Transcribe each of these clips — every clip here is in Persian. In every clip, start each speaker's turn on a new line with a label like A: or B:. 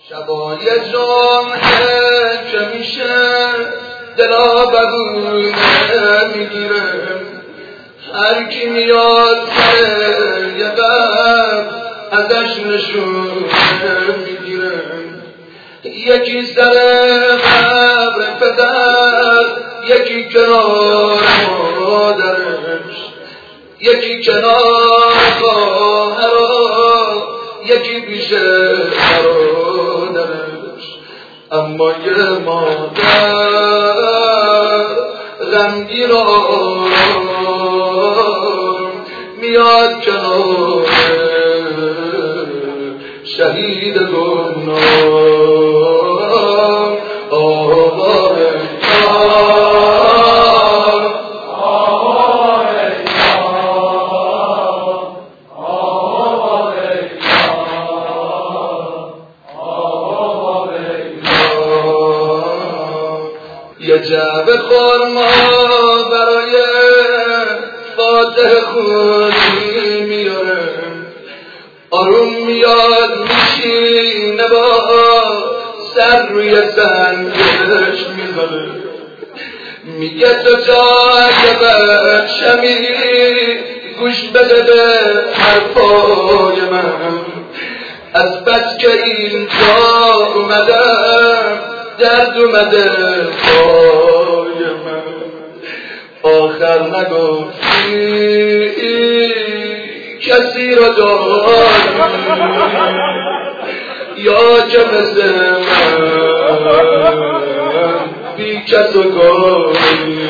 A: شبای جمعه که میشه دلا بدونه میگیره، هر کی میاد سر یه قبر ازش نشونه میگیره. یکی سر قبر پدر، یکی کنار مادرش، یکی کنار خواهرها، یکی پیش برادرش. اما یه مادر غمگین میاد کنار شهید گمنام. آواره یه جعبه خرما برای فاتح خونی میاره، آروم میاد میشینه با سر روی سنگش میذاره. میگه تو جای بچمی گوش بده به حرفای من، از بس که اینجا اومدم درد اومده پای من. آخر نگفتی کسی را داری یا که مثل من بی کس و کاری.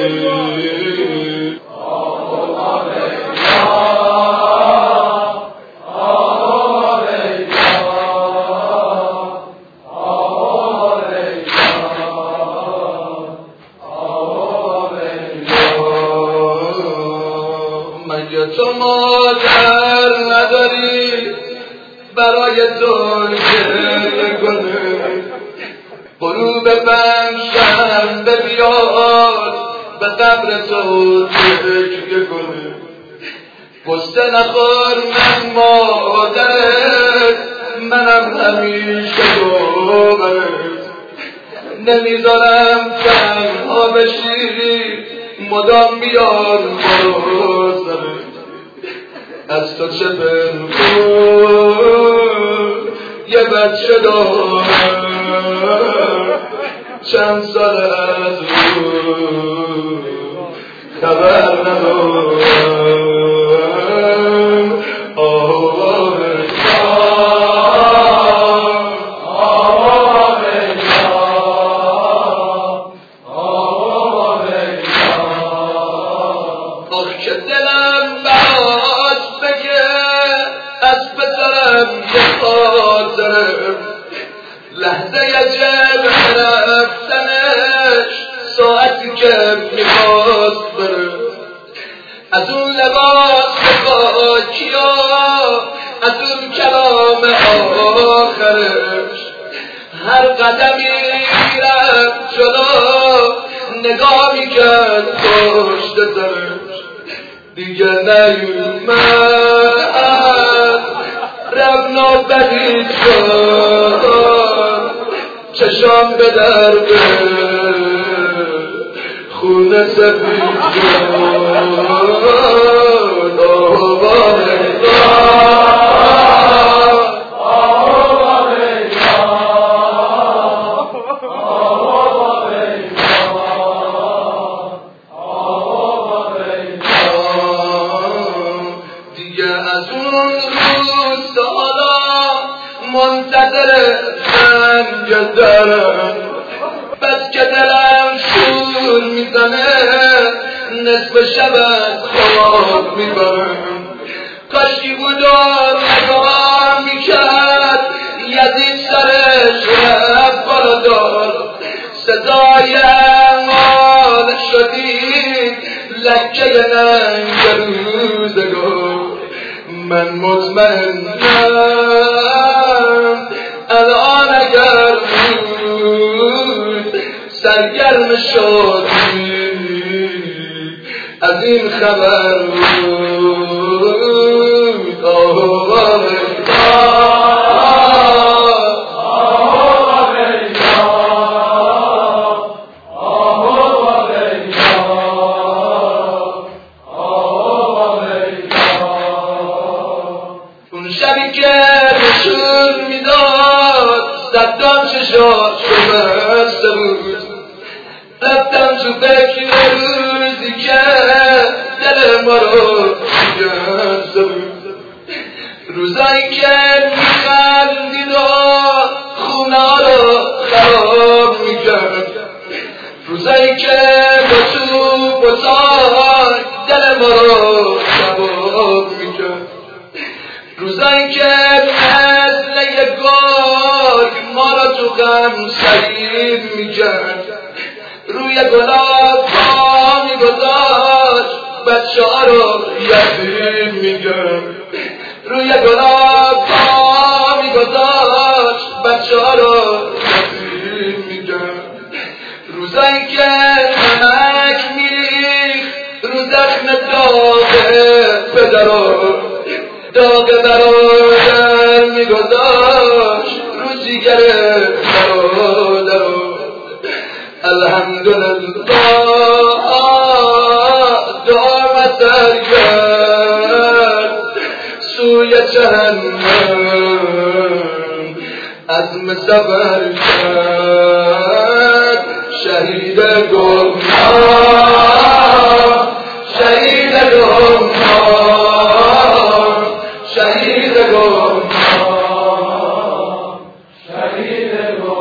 A: مگه تو مادر نداری برای دنیا کنه؟ غروب پنجشنبه بیاد به قبر تو تکیه کنه. قصه نخور من مادرت، منم همیشه دوبرت. نمیذارم تنها بشی، مدام بیار برو سرت. از تو چه پنهون یه بچه دارم، چند سال از او خبر ندارم. که دلم باز بگه از پسرم یه خاطرم، لحظه عجب رفتنش ساعتی که میخواست بره. از اون لباس خاکیا، از اون کلام آخرش، هر قدمی رفت جلو نگاه میکرد پشت سرش. دیگه نیومد رفنا بدید شد، چشام به درد خونه سفید شد. از اون روز سالا منتظر زنگ درم، بس که دلم شور میزنه نصف شب از خواب میبرم. کاشکی بود و نگاه میکرد یزید سرش رفت بالادار، صدای مال شدید لکه ننگ روزگار. من مطمئنم الان اگر بود سرگرم شدی از این خبر بود. چشات شکسته بود. رفتم تو فکر روزی که دل ما رو شکسته بود. روزایی که میخندید و خونه رو خراب میکرد. روزایی که با توپ و تاک دل ما رو کباب میکرد. روزایی که مثل یک گرگ ما را تو غم سعید میکرد. روی گلاب پا میگذاشت بچه ها رو یتیم میکرد. روی گلاب پا میگذاشت بچه ها رو یتیم میکرد. روزایی که نمک میریخت رو زخم داغ پدرو، داغ برادر میگذاشت رو جیگر برادرو. الحمدلله دعا سر کرد سوی جهنم، عزم صبر کرد شهید گمنام، شهید گمنام، شهید گمنام، شهید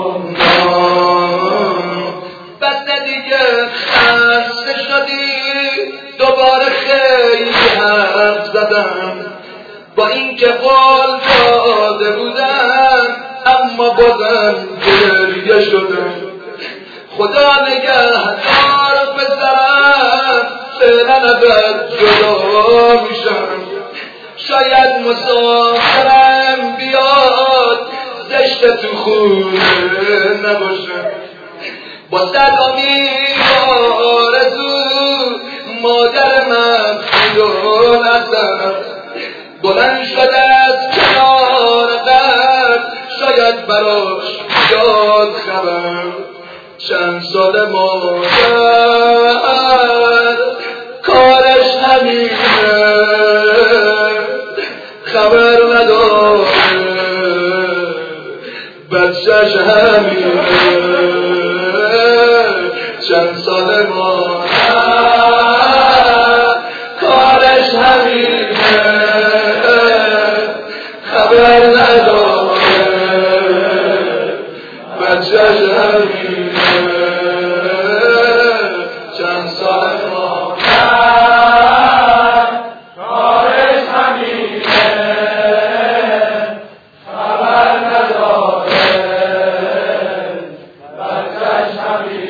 A: گمنام. بس دیگه خسته شدی دوباره خیلی حرف زدم، با اینکه قول داده بودم اما بازم گریه شدم. خدا نگهدار پسرم، فعلا ازت جدا میشم. شاید مسافرم بیاد زشت تو خونه نباشم. با صدامی آرزو مادر من خدا نزد بلند شد از کنار قبر، شاید براش یاد خبر. چند سال مادر کارش همینه، خبر نداره بچهش همینه. چند سال مادر کارش همینه، خبر نداره بچهش همینه. چند سال مادر کارش همینه، خبر نداره بچهش همینه.